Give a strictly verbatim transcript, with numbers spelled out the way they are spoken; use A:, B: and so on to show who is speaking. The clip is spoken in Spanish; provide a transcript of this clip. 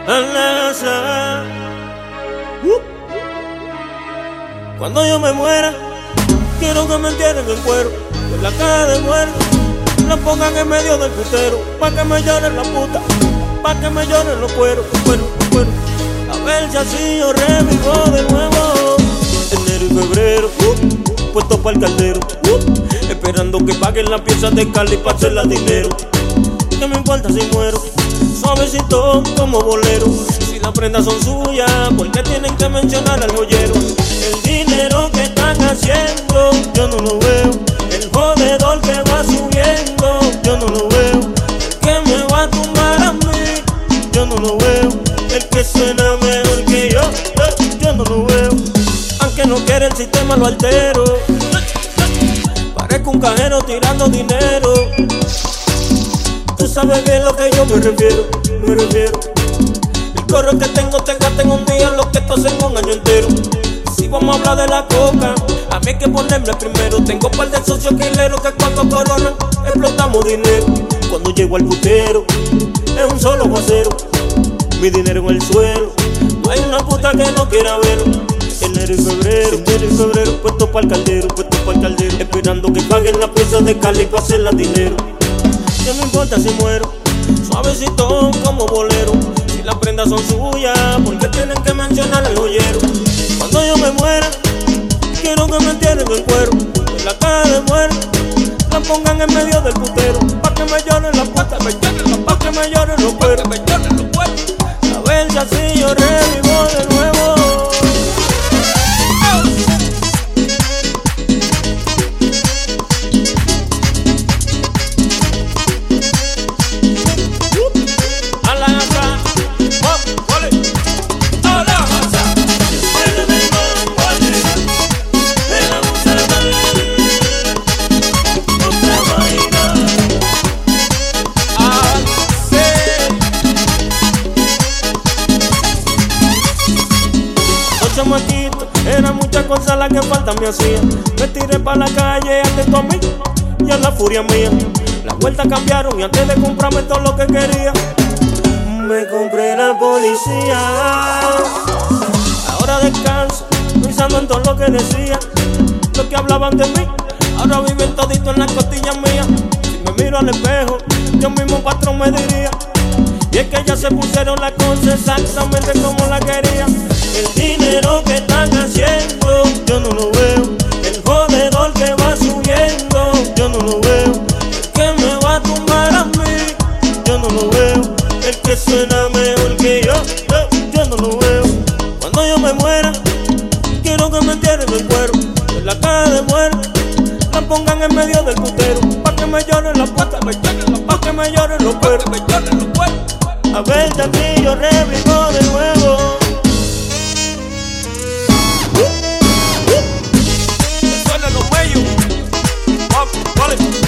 A: Alaza. Uh. Cuando yo me muera, quiero que me entierren en cuero, con la cara de muerto, la pongan en medio del putero, pa' que me lloren la puta, pa' que me lloren los cueros, cueros, cueros. A ver si así yo revivo de nuevo. Enero y febrero, uh, puesto pa'l caldero, uh, esperando que paguen las piezas de Cali pa' hacerla dinero. ¿Qué me importa si muero? Suavecito como bolero. Si las prendas son suyas, ¿por qué tienen que mencionar al joyero? El dinero que están haciendo, yo no lo veo. El jodedor que va subiendo, yo no lo veo. El que me va a tumbar a mí, yo no lo veo. El que suena mejor que yo, eh, yo no lo veo. Aunque no quiere el sistema lo altero. Parezco un cajero tirando dinero. Tú sabes bien lo que yo me refiero, me refiero. El corro que tengo, te gasté en un día lo que tú en un año entero. Si vamos a hablar de la coca, a mí hay que ponerme primero. Tengo par de socios quileros que cuando coronan explotamos dinero. Cuando llego al putero, es un solo aguacero. Mi dinero en el suelo, no hay una puta que no quiera verlo. Enero y febrero, enero y febrero, puesto pa'l caldero, puesto pa'l caldero, esperando que paguen la pieza de Cali pa' hacerla dinero. ¿Qué me importa si muero? Suavecito como bolero. Si las prendas son suyas, ¿por qué tienen que mencionar al joyero? Cuando yo me muera, quiero que me entierren en cuero, en la cara de muerto, la pongan en medio del putero, pa' que me lloren la puta, pa' que me lloren los cueros. A ver si así yo revivo de nuevo. Chamaquito, eran muchas cosas las que falta me hacía. Me tiré pa' la calle atento a mí y a la furia mía. Las vueltas cambiaron y antes de comprarme todo lo que quería, me compré la policía. Ahora descanso, pensando en todo lo que decía. Los que hablaban de mí, ahora viven todito en las costillas mías. Si me miro al espejo, yo mismo patrón me diría. Y es que ya se pusieron las cosas exactamente como la quería. El dinero que están haciendo, yo no lo veo. El jodedor que va subiendo, yo no lo veo. El que me va a tumbar a mí, yo no lo veo. El que suena mejor que yo, eh, yo no lo veo. Cuando yo me muera, quiero que me entierren en cuero, en la cara de muerte, la pongan en medio del putero, pa' que me lloren la puta, pa' que me lloren los cueros. A ver si aquí yo revivo de nuevo. Suena los bellos, vamos, vale.